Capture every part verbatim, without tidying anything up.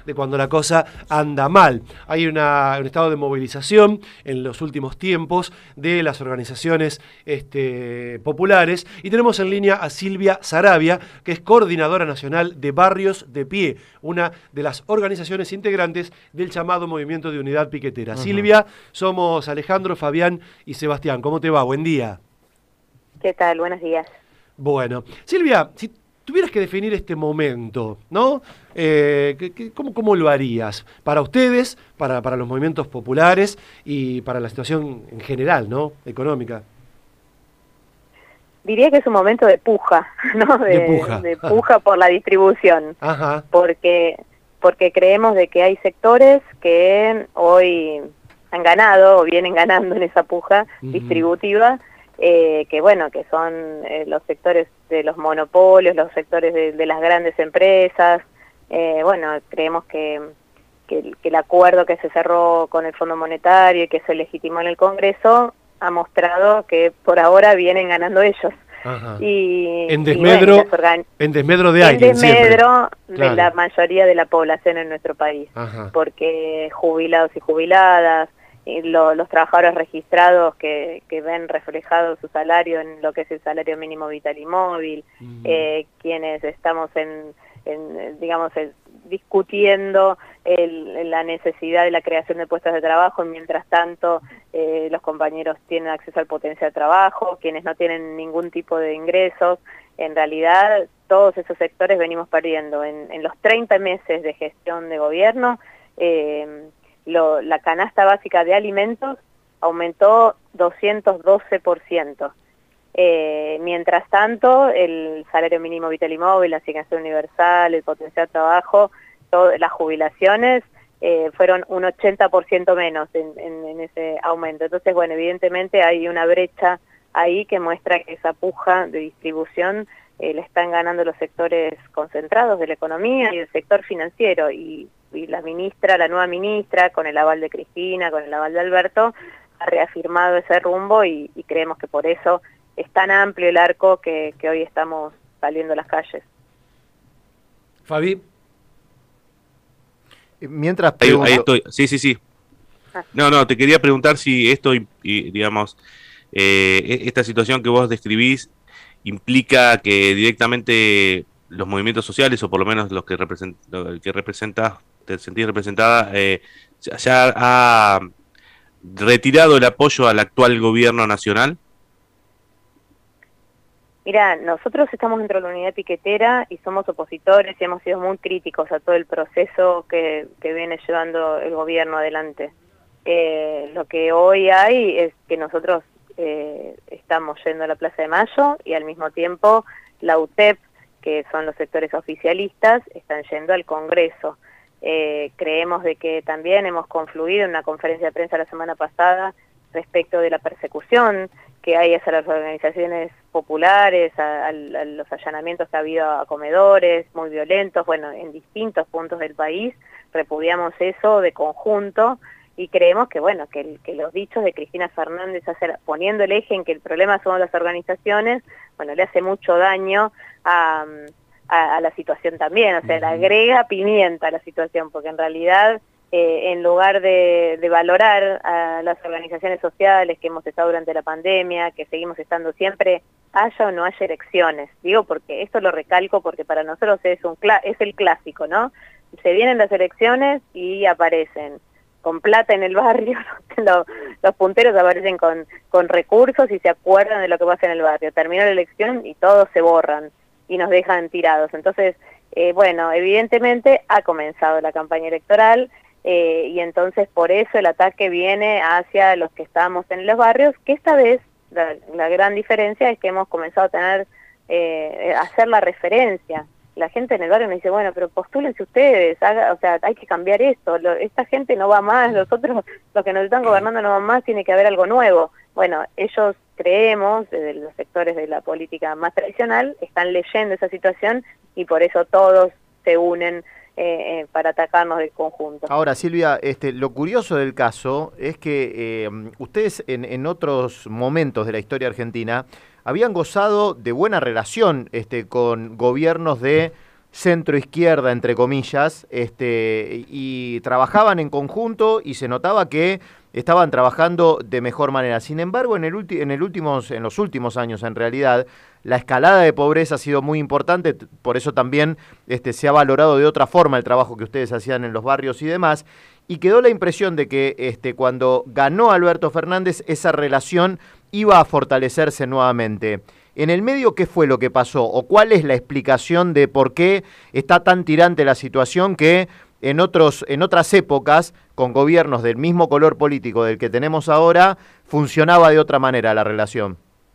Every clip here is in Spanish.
de cuando la cosa anda mal. Hay una, un estado de movilización en los últimos tiempos de las organizaciones este, populares y tenemos en línea a Silvia Saravia, que es coordinadora nacional de Barrios de Pie, una de las organizaciones integrantes del llamado Movimiento de Unidad Piquetera. Uh-huh. Silvia, somos Alejandro, Fabián y Sebastián. ¿Cómo te va? Buen día. ¿Qué tal? Buenos días. Bueno, Silvia, si tuvieras que definir este momento, ¿no? Eh, ¿cómo, ¿Cómo lo harías? Para ustedes, para, para los movimientos populares y para la situación en general, ¿no? Económica. Diría que es un momento de puja, ¿no? De, de puja. De puja por la distribución. Ajá. Porque, porque creemos de que hay sectores que hoy han ganado o vienen ganando en esa puja uh-huh. distributiva. Eh, que bueno, que son eh, los sectores de los monopolios, los sectores de, de las grandes empresas. Eh, bueno, creemos que, que, que el acuerdo que se cerró con el Fondo Monetario y que se legitimó en el Congreso ha mostrado que por ahora vienen ganando ellos. Ajá. Y, en desmedro, y bueno, en desmedro de en alguien desmedro siempre. de Claro. la mayoría de la población en nuestro país. Ajá. Porque jubilados y jubiladas, y lo, los trabajadores registrados que, que ven reflejado su salario en lo que es el salario mínimo vital y móvil, uh-huh. eh, quienes estamos en, en digamos, el, discutiendo el, la necesidad de la creación de puestos de trabajo, mientras tanto eh, los compañeros tienen acceso al potencial de trabajo, quienes no tienen ningún tipo de ingresos. En realidad todos esos sectores venimos perdiendo. En, en los treinta meses de gestión de gobierno, eh, Lo, la canasta básica de alimentos aumentó doscientos doce por ciento. Eh, mientras tanto, el salario mínimo vital y móvil, la asignación universal, el potencial de trabajo, todo, las jubilaciones eh, fueron un ochenta por ciento menos en, en, en ese aumento. Entonces, bueno, evidentemente hay una brecha ahí que muestra que esa puja de distribución eh, le están ganando los sectores concentrados de la economía y el sector financiero. Y y la ministra, la nueva ministra, con el aval de Cristina, con el aval de Alberto, ha reafirmado ese rumbo y, y creemos que por eso es tan amplio el arco que, que hoy estamos saliendo a las calles. Fabi. Mientras ahí, ahí estoy, sí, sí, sí. Ah. No, no, te quería preguntar si esto, y, digamos, eh, esta situación que vos describís implica que directamente los movimientos sociales, o por lo menos los que represent, el que representás, te sentís representada, eh, ya ha retirado el apoyo al actual gobierno nacional. Mira, nosotros estamos dentro de la unidad piquetera y somos opositores y hemos sido muy críticos a todo el proceso que, que viene llevando el gobierno adelante. Eh, lo que hoy hay es que nosotros eh, estamos yendo a la Plaza de Mayo y al mismo tiempo la U T E P, que son los sectores oficialistas, están yendo al Congreso. Eh, creemos de que también hemos confluido en una conferencia de prensa la semana pasada respecto de la persecución que hay hacia las organizaciones populares, a, a, a los allanamientos que ha habido a comedores muy violentos, bueno, en distintos puntos del país. Repudiamos eso de conjunto y creemos que, bueno, que, el, que los dichos de Cristina Fernández, hacer, poniendo el eje en que el problema son las organizaciones, bueno, le hace mucho daño a, a, a la situación también, o sea, le agrega pimienta a la situación, porque en realidad, eh, en lugar de, de valorar a las organizaciones sociales que hemos estado durante la pandemia, que seguimos estando siempre, haya o no haya elecciones, digo porque esto lo recalco porque para nosotros es, un es el clásico, ¿no? Se vienen las elecciones y aparecen con plata en el barrio, los, los punteros aparecen con, con recursos y se acuerdan de lo que pasa en el barrio. Terminó la elección y todos se borran y nos dejan tirados. Entonces, eh, bueno, evidentemente ha comenzado la campaña electoral eh, y entonces por eso el ataque viene hacia los que estamos en los barrios, que esta vez la, la gran diferencia es que hemos comenzado a tener, eh, a hacer la referencia. La gente en el barrio me dice, bueno, pero postúlense ustedes, haga, o sea, hay que cambiar esto, lo, esta gente no va más, nosotros, los que nos están gobernando no van más, tiene que haber algo nuevo. Bueno, ellos creemos, desde los sectores de la política más tradicional, están leyendo esa situación y por eso todos se unen eh, eh, para atacarnos del conjunto. Ahora, Silvia, este, lo curioso del caso es que eh, ustedes en, en otros momentos de la historia argentina habían gozado de buena relación este, con gobiernos de centro-izquierda, entre comillas, este, y trabajaban en conjunto y se notaba que estaban trabajando de mejor manera. Sin embargo, en, el ulti- en, el últimos, en los últimos años, en realidad, la escalada de pobreza ha sido muy importante, por eso también este, se ha valorado de otra forma el trabajo que ustedes hacían en los barrios y demás, y quedó la impresión de que este, cuando ganó Alberto Fernández, esa relación iba a fortalecerse nuevamente. En el medio, ¿qué fue lo que pasó? ¿O cuál es la explicación de por qué está tan tirante la situación que en, otros, en otras épocas, con gobiernos del mismo color político del que tenemos ahora, funcionaba de otra manera la relación?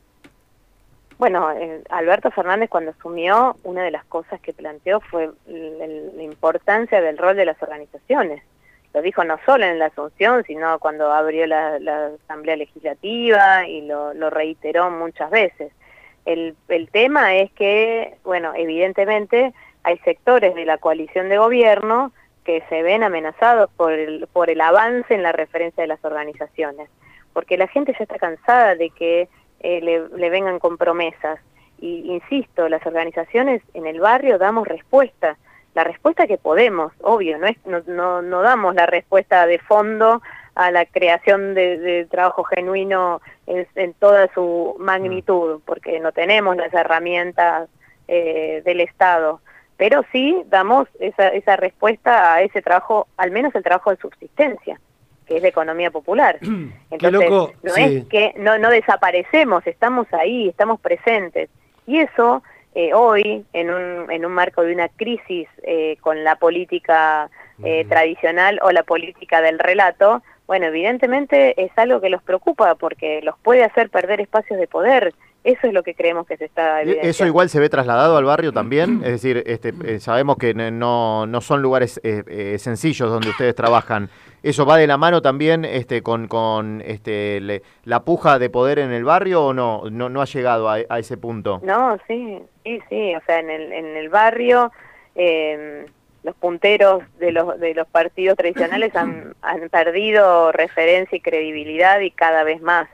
Bueno, eh, Alberto Fernández cuando asumió, una de las cosas que planteó fue la importancia del rol de las organizaciones. Lo dijo no solo en la Asunción, sino cuando abrió la, la Asamblea Legislativa y lo, lo reiteró muchas veces. El, el tema es que, bueno, evidentemente hay sectores de la coalición de gobierno que se ven amenazados por el, por el avance en la referencia de las organizaciones, porque la gente ya está cansada de que eh, le, le vengan con promesas. Y insisto, las organizaciones en el barrio damos respuesta, la respuesta que podemos, obvio, no, es, no, no, no damos la respuesta de fondo a la creación de, de trabajo genuino en, en toda su magnitud, porque no tenemos las herramientas eh, del Estado, pero sí damos esa, esa respuesta a ese trabajo, al menos el trabajo de subsistencia, que es la economía popular. Entonces, loco, no sí. es que no, no desaparecemos, estamos ahí, estamos presentes, y eso eh, hoy, en un, en un marco de una crisis eh, con la política eh, mm. tradicional o la política del relato, bueno, evidentemente es algo que los preocupa porque los puede hacer perder espacios de poder. Eso es lo que creemos que se está evidenciando. ¿Eso igual se ve trasladado al barrio también? Es decir, este, eh, sabemos que no, no son lugares eh, eh, sencillos donde ustedes trabajan. ¿Eso va de la mano también este, con, con este, le, la puja de poder en el barrio o no? No, no ha llegado a, a ese punto. No, sí, sí, sí. O sea, en el, en el barrio... Eh, los punteros de los de los partidos tradicionales han, han perdido referencia y credibilidad y cada vez más.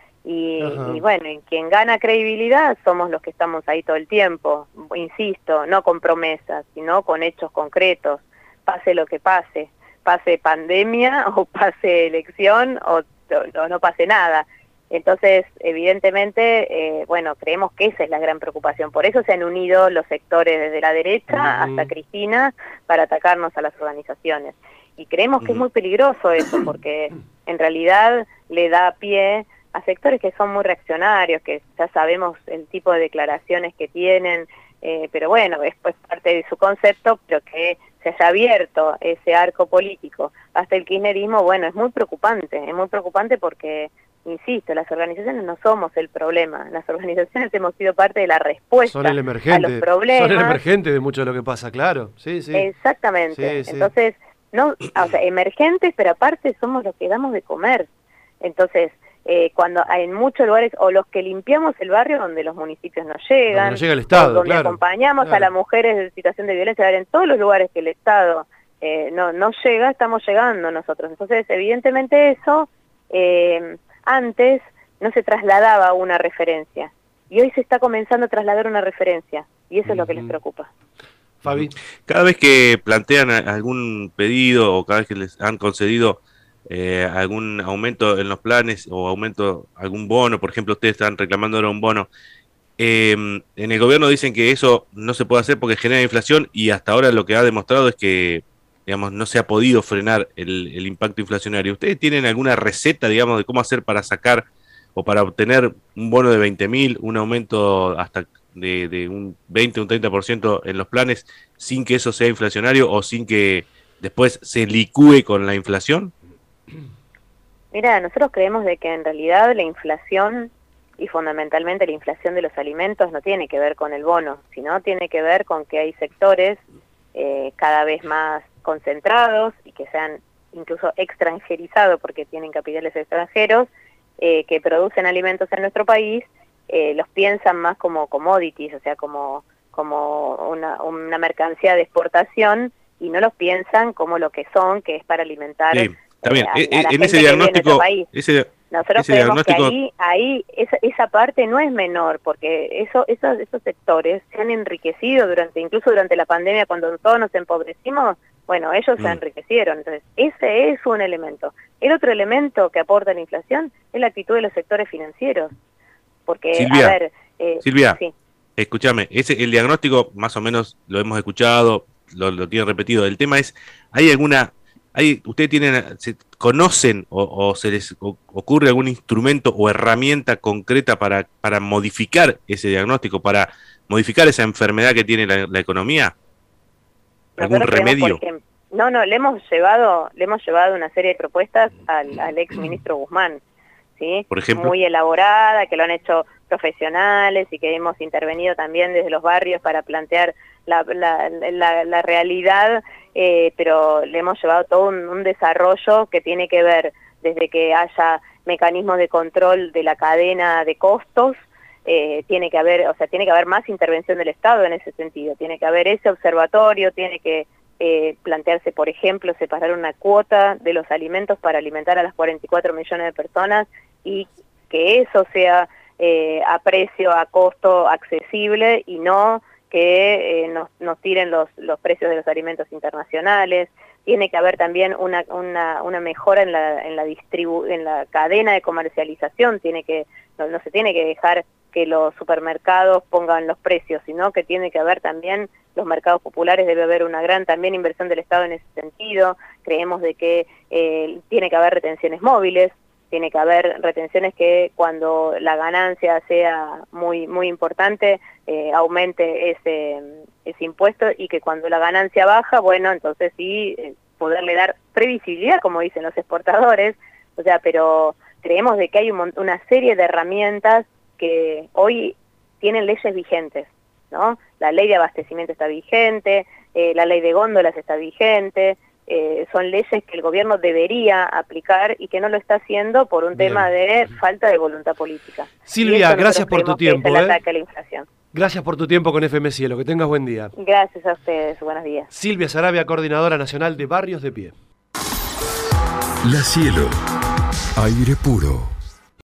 Y, y bueno, y quien gana credibilidad somos los que estamos ahí todo el tiempo. Insisto, no con promesas, sino con hechos concretos. Pase lo que pase, pase pandemia o pase elección o, o no pase nada. Entonces, evidentemente, eh, bueno, creemos que esa es la gran preocupación. Por eso se han unido los sectores desde la derecha uh-huh. hasta Cristina para atacarnos a las organizaciones. Y creemos uh-huh. que es muy peligroso eso, porque en realidad le da pie a sectores que son muy reaccionarios, que ya sabemos el tipo de declaraciones que tienen, eh, pero bueno, es pues parte de su concepto, pero que se haya abierto ese arco político hasta el kirchnerismo, bueno, es muy preocupante, es muy preocupante porque... Insisto, las organizaciones no somos el problema, las organizaciones hemos sido parte de la respuesta son el emergente, a los problemas. Son el emergente de mucho de lo que pasa, claro. Sí, sí. Exactamente. Sí, Entonces, sí. no, o sea, emergentes, pero aparte somos los que damos de comer. Entonces, eh, cuando en muchos lugares, o los que limpiamos el barrio donde los municipios no llegan, no llega el Estado, donde claro, acompañamos claro. a las mujeres en situación de violencia, en todos los lugares que el Estado eh, no, no llega, estamos llegando nosotros. Entonces, evidentemente eso... Eh, antes no se trasladaba una referencia y hoy se está comenzando a trasladar una referencia y eso uh-huh. es lo que les preocupa. Fabi, cada vez que plantean algún pedido o cada vez que les han concedido eh, algún aumento en los planes o aumento algún bono, por ejemplo, ustedes están reclamando ahora un bono, eh, en el gobierno dicen que eso no se puede hacer porque genera inflación y hasta ahora lo que ha demostrado es que digamos, no se ha podido frenar el, el impacto inflacionario. ¿Ustedes tienen alguna receta, digamos, de cómo hacer para sacar o para obtener un bono de veinte mil, un aumento hasta de, de un veinte, un treinta por ciento en los planes, sin que eso sea inflacionario o sin que después se licúe con la inflación? Mira, nosotros creemos de que en realidad la inflación, y fundamentalmente la inflación de los alimentos, no tiene que ver con el bono, sino tiene que ver con que hay sectores eh, cada vez más concentrados y que sean incluso extranjerizados porque tienen capitales extranjeros eh, que producen alimentos en nuestro país, eh, los piensan más como commodities, o sea, como, como una, una mercancía de exportación y no los piensan como lo que son, que es para alimentar sí, está bien. eh, a, e a la en gente ese que vive en nuestro diagnóstico, país. ese, Nosotros Ese creemos diagnóstico... que ahí, ahí esa, esa parte no es menor, porque eso, esos, esos sectores se han enriquecido durante, incluso durante la pandemia, cuando todos nos empobrecimos, bueno, ellos mm. se enriquecieron. Entonces, ese es un elemento. El otro elemento que aporta la inflación es la actitud de los sectores financieros. Porque, Silvia, a ver... Eh, Silvia, sí. escúchame, ese, el diagnóstico más o menos lo hemos escuchado, lo, lo tienen repetido. El tema es, ¿hay alguna... Hay, ¿ustedes tienen, se conocen o, o se les ocurre algún instrumento o herramienta concreta para, para modificar ese diagnóstico, para modificar esa enfermedad que tiene la, la economía? ¿Algún Nosotros remedio? Ejemplo, no, no, le hemos llevado, le hemos llevado una serie de propuestas al, al ex ministro Guzmán, ¿sí? Por ejemplo. Muy elaborada, que lo han hecho profesionales y que hemos intervenido también desde los barrios para plantear la, la, la, la realidad, eh, pero le hemos llevado todo un, un desarrollo que tiene que ver desde que haya mecanismos de control de la cadena de costos, eh, tiene que haber, o sea, tiene que haber más intervención del Estado en ese sentido, tiene que haber ese observatorio, tiene que eh, plantearse, por ejemplo, separar una cuota de los alimentos para alimentar a las cuarenta y cuatro millones de personas y que eso sea eh, a precio, a costo accesible y no que eh, nos, nos tiren los, los precios de los alimentos internacionales. Tiene que haber también una, una, una mejora en la, en, la distribu en la cadena de comercialización, tiene que, no, no se tiene que dejar que los supermercados pongan los precios, sino que tiene que haber también los mercados populares, debe haber una gran también inversión del Estado en ese sentido. Creemos de que eh, tiene que haber retenciones móviles, tiene que haber retenciones que cuando la ganancia sea muy muy importante eh, aumente ese ese impuesto y que cuando la ganancia baja, bueno, entonces sí eh, poderle dar previsibilidad, como dicen los exportadores, o sea, pero creemos de que hay un, una serie de herramientas que hoy tienen leyes vigentes, ¿no? La ley de abastecimiento está vigente, eh, la ley de góndolas está vigente. Eh, son leyes que el gobierno debería aplicar y que no lo está haciendo por un Bien. tema de falta de voluntad política. Silvia, gracias por tu tiempo. Es el ¿eh? ataque a la inflación. Gracias por tu tiempo con F M Cielo. Que tengas buen día. Gracias a ustedes. Buenos días. Silvia Sarabia, coordinadora nacional de Barrios de Pie. La Cielo. Aire puro.